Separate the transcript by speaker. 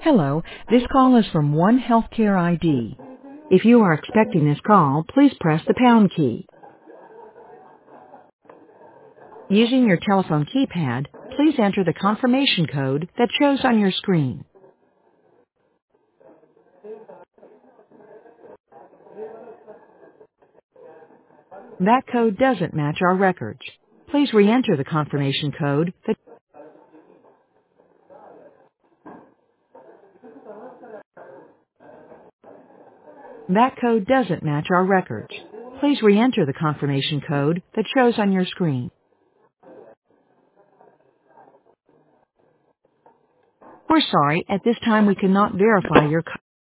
Speaker 1: Hello, this call is from One Healthcare ID. If you are expecting this call, please press the pound key. Using your telephone keypad, please enter the confirmation code that shows on your screen. That code doesn't match our records. Please re-enter the confirmation code that code doesn't match our records. Please re-enter the confirmation code that shows on your screen. We're sorry, at this time we cannot verify your